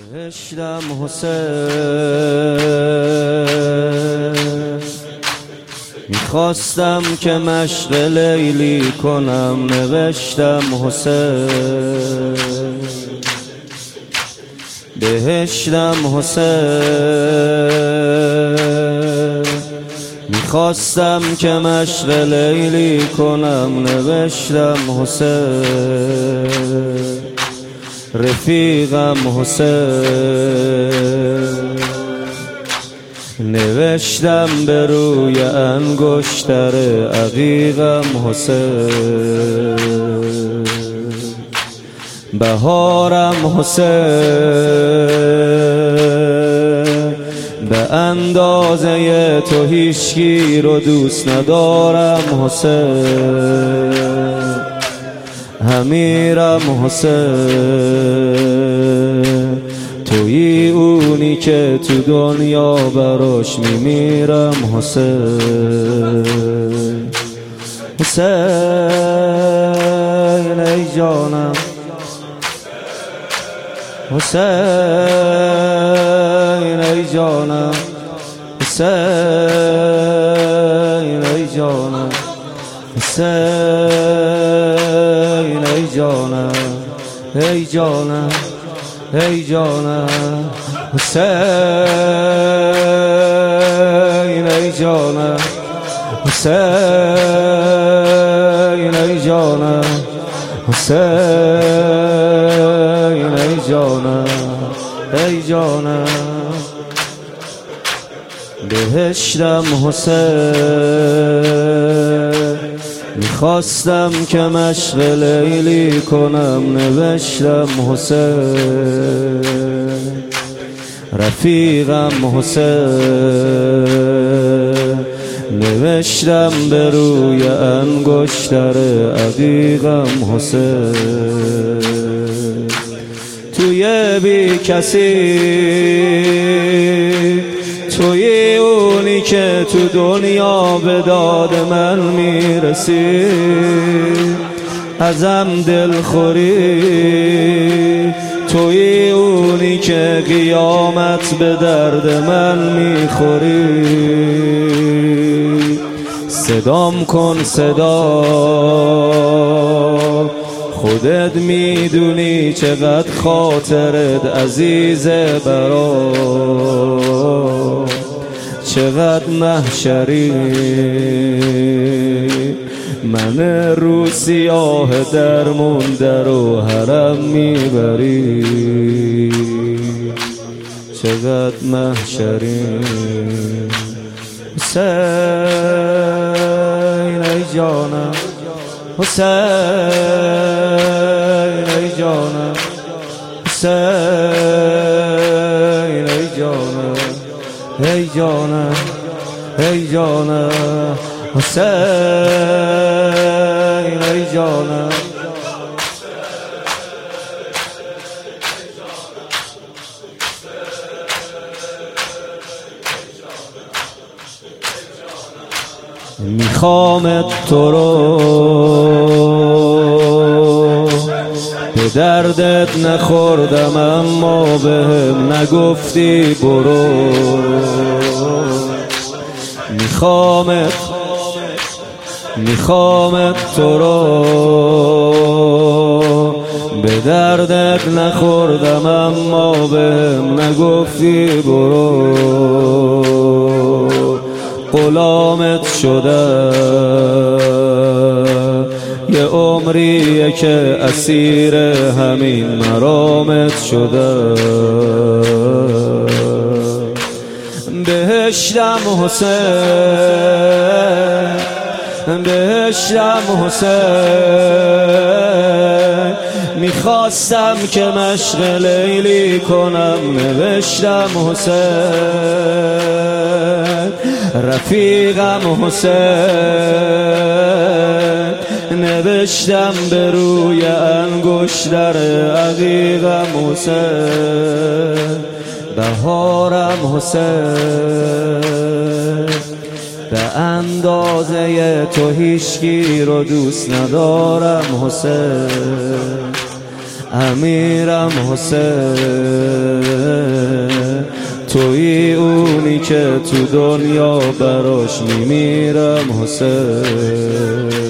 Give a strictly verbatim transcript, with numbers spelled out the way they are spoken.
نوشتم حسین، میخواستم که مشق لیلی کنم. نوشتم حسین، بهشتم حسین، میخواستم که مشق لیلی کنم. نوشتم حسین، رفیقم حسین، نوشتم به روی انگشتر عقیقم حسین، بهارم حسین، به اندازه تو هیچکی رو دوست ندارم حسین، امیرم حسین، تویی اونی که تو دنیا براش میمیرم حسین. حسین ای جانم، حسین ای جانم، حسین ای جانم، حسین ای جانم، ای جانم، ای جانم، حسین ای جانم، حسین ای جانم، حسین ای جانم، ای جانم، بهشتم حسین، میخواستم که مشق لیلی کنم. نوشتم حسین، رفیقم حسین، نوشتم به روی انگشتر عقیقم حسین، توی بی کسی، توی اونی که تو دنیا به داد من میرسی، ازم دلخوری، توی اونی که قیامت به درد من میخوری. صدام کن صدا، خودت میدونی چقدر خاطرت عزیزه برا، چقدر محشری من رو سیاه درمونده رو حرم میبری، چقدر محشری. حسین ای جانم، حسین ای جانم، حسین ای جانم، ای جانم، ای جانم، حسین ای جانم. میخوامت تو رو، به دردت نخوردم اما بهم نگفتی برو. میخوامت، میخوامت تو رو، به دردت نخوردم اما بهم نگفتی برو. غلامت شدم، یه عمریه که اسیر همین مرامت شدم. بهشتم حسین، بهشتم حسین، میخواستم که مشق لیلی کنم. نوشتم حسین، رفیقم حسین، نوشتم به روی انگشتر عقیقم حسین، بهارم حسین، به اندازه تو هیچکی رو دوست ندارم حسین، امیرم حسین. تویی اونی که تو دنیا براش میمیرم حسین.